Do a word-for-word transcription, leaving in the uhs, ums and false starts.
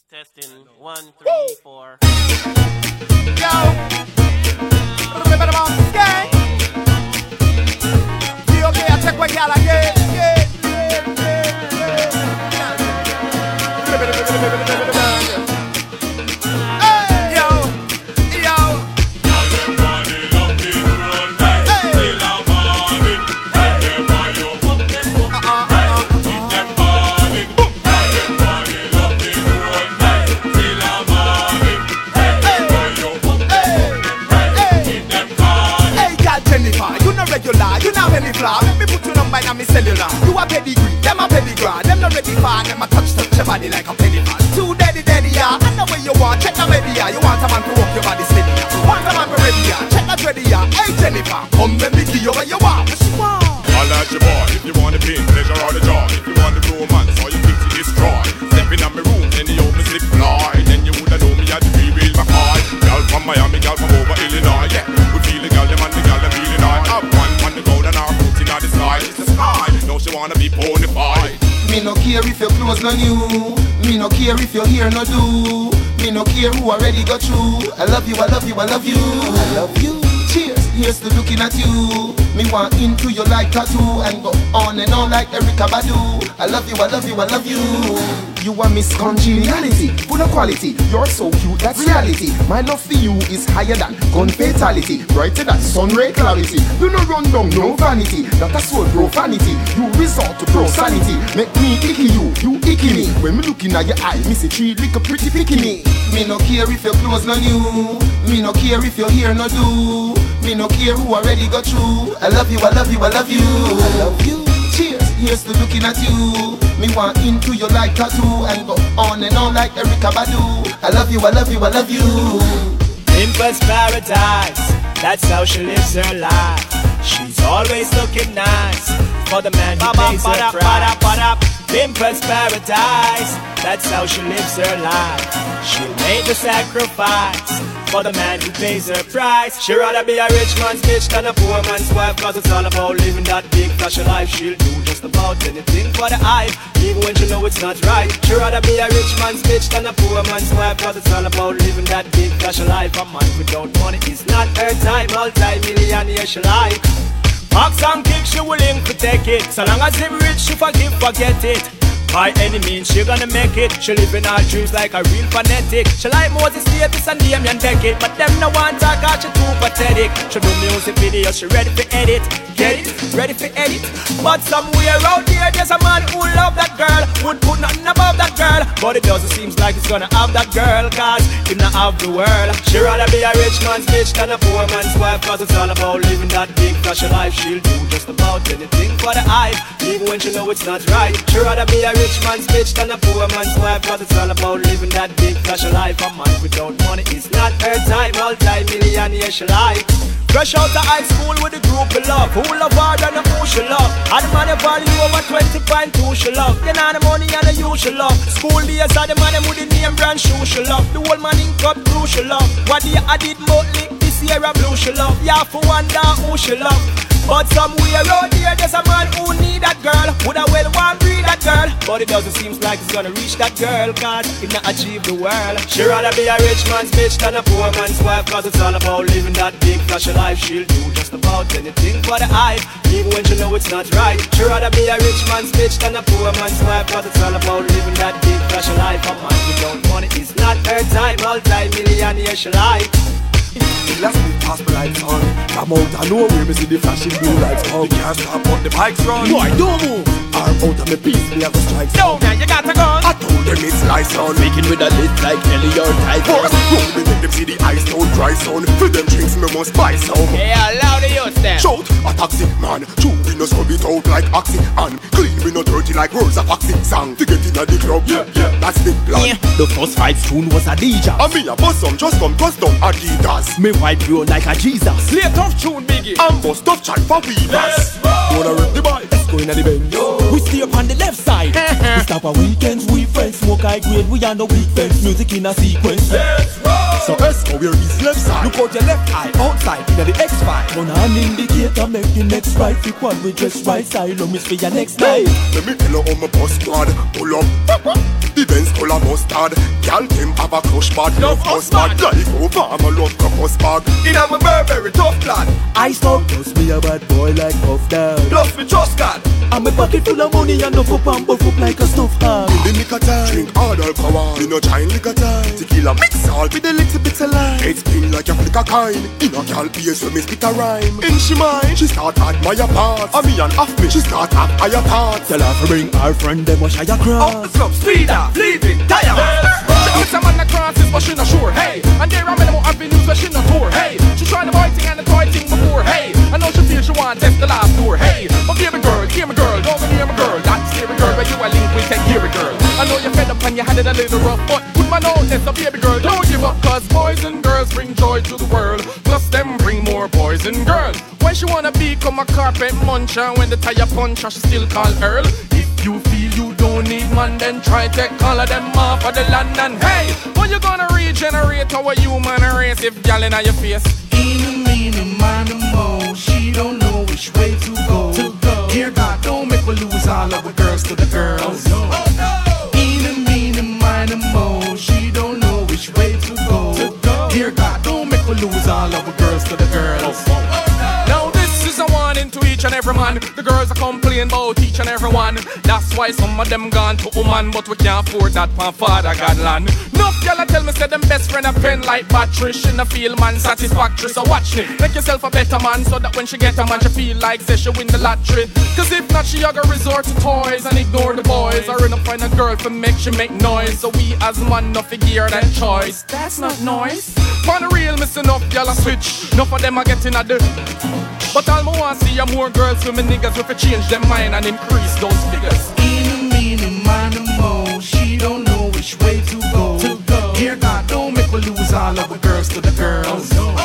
Testing one, three, Woo! four. Yo! Remember about this gang? You okay? I check what y'all again. Yeah, yeah, yeah, yeah. Hey, yo, yo. Regular, you not penny flour. Let me put your number in my cellular. You a pedigree, them a pedigree. Them not ready for, them a touch touch your body like a penny fan. Too daddy daddy ya. I know where you want, check the media. You want a man to walk your body steady. Want a man to ready ya, check the ready ya. Hey Jennifer, come let me give you what you want. What you want? I'll let you boy if you want the pain, pleasure or the joy. If you want the romance or you think to destroy. Stepping on my room, then you open slip fly. Then you woulda know me at the three-wheel McCoy. Girl from Miami, girl from over Illinois. Yeah, we feel the girl, them and the girl, them feeling high. Up one on the ground and our foot in the sky. It's the sky, now she wanna be bonified. Me no care if your clothes no new. Me no care if your hair no do. Me no care who already got you. I love you, I love you, I love you. I love you. Cheers, here's to looking at you. Me want into your like tattoo and go on and on like Erykah Badu. I love you, I love you, I love you. You are Miss Congeniality, full of quality. You're so cute, that's reality. My love for you is higher than gun fatality, brighter than sun ray clarity. You no run down, no vanity. That a soul profanity. You resort to pro sanity. Make me icky you, you icky me. When me looking at your eye, me see three little pretty bikini. Me no care if your clothes no new. Me no care if your hair no do. Me no care who already got you. I love you, I love you, I love you. I love you. Cheers, here's to looking at you. Me want into your like tattoo and go on and on like Erykah Badu. I love you, I love you, I love you. Pimple's paradise, that's how she lives her life. She's always looking nice for the man who pays her price. Pimple's paradise, that's how she lives her life. She'll make the sacrifice for the man who pays her price. She'd rather be a rich man's bitch than a poor man's wife, cause it's all about living that big flashy life. She'll do just about anything for the hype, even when she know it's not right. She'd rather be a rich man's bitch than a poor man's wife, cause it's all about living that big flashy life. A man without money is not her time, multi-millionaire she like. Box and kick, she willing to take it. So long as him rich, she forgive, forget it. By any means, she gonna make it. She live in her dreams like a real fanatic. She like Moses Davis and Damien Beckett, but them no want her cause she too pathetic. She do music videos, she ready for edit. Get it? Ready for edit? But somewhere out there, there's a man who love that girl, would put nothing above that girl, but it doesn't seem like it's gonna have that girl, cause he not have the world. She rather be a rich man's bitch than a poor man's wife, cause it's all about living that big flashy life. She'll do just about anything for the hype, even when she know it's not right. She rather be a rich man's bitch than a poor man's wife, cause it's all about living that big flashy life. A man without money is not her time, multi-millionaire she like. Fresh out of high school with a group of love, who love hard and who she love. And the money value over twenty point two she love. You know the money and the you she love. School days are the money with the name brand shoe she love. The whole man in cup blue she love. What the I did mostly this year a blue she love. Yeah, for wonder who she love. But somewhere out there, there's a man who need that girl, woulda well want breed that girl, but it doesn't seem like it's gonna reach that girl, cause he not achieve the world. She rather be a rich man's bitch than a poor man's wife, cause it's all about living that big flashy life. She'll do just about anything for the hype, even when she know it's not right. She rather be a rich man's bitch than a poor man's wife, cause it's all about living that big flashy life. A man without money is not her time, multi-millionaire she like. The last bit pass my lights on. Come out and nowhere, me see the flashing blue lights on. The can't stop but the bikes run. Boy, don't move. Arm out of me piece, me have a strike. No, man, you got to go. I told them it's lights on. Making with a lid like Nelly or Tyson. Roll me make them see the ice don't dry son. For them drinks me must buy some. Yeah, allow the youth then. Shout, a taxi man. True, we no scrub it out like oxy. And clean, we no dirty like words of oxy. Song to get in at the club. Yeah, yeah, that's the plan. Yeah. The first fight tune was a D J. And me a bust some, just come custom Adidas. Me wipe you like a Jesus. Play a tough tune, Biggie. And bust tough chant for weavers. Wanna rip the bike? Let's go in at the bend. We stay up on the left side. We stop our weekends, we friends, smoke high grade, we are no weak friends. Music in a sequence. Let's roll. So Esco, where is left side? Look out your left eye, outside, in the X five. Turn on indicator, make the next right. Pick one with just right side, long for your next night. Let me tell you how my bus squad pull up. The Benz color mustard. Girl them have a crush bad, love us bad. Like Obama love crocus bag. In a my Burberry tough lad. I stop, plus me a bad boy like Puff Dog. Plus me trust God. And my pocket full of money and no up and buff up like a stuffed hog. In the nick of time, drink hard alcohol. Me no giant liquor time. Tequila mix salt with a little bit of lime. Head spin like a flick of kind. In a gal ears when me spit a rhyme. In she mind, she start admire parts. And me and off me, she start have higher thoughts. Tell her to bring our friend them wash your cross. Up the club, speed up, leave it, tire. She with some man that crosses, but she not sure, hey. And there are many more avenues where she not tour, hey. She try the boy thing and the toy thing before, hey. I know she feel she want test the last tour, hey. But hear me girl, hear me girl, don't go near me girl. That's scary girl, where you a link we can hear it girl. I know you fed up and you had it a little rough, but put my nose in, so baby girl, don't give up. Cause boys and girls bring joy to the world. Plus them bring more boys and girls. When she wanna become a carpet muncher, when the tire puncher, she still call Earl. If you feel you don't need man, then try take all of them off of the land. And hey, when you gonna regenerate our human race if y'all in your face? Eeny, meeny, miny, mo. She don't know which way to go. To go. Dear God, don't make me lose all of the girls to the girls. Oh no! Eeny, meeny, miny, mo. She don't know which way to go. To go. Dear God, don't make me lose all of the girls to the girls. Now this is a warning to each and every man. The girls are complaining about each and every one. That's why some of them gone to woman, but we can't afford that pan father God land. Enough y'all tell me say them best friend a pen like battery. She no feel man satisfactory, so watch me. Make yourself a better man so that when she get a man she feel like say she win the lottery. Cause if not she a go resort to toys and ignore the boys. Or end up find a girl for make she make noise. So we as man no figure that choice. That's not noise. For the real miss enough y'all a switch. Enough of them are getting at the. But all I want to see are more girls with me niggas with to change their mind and increase those figures. Eeny, meeny, miny, mo. She don't know which way to go. To go. Dear God, don't make me lose all of the girls to the girls.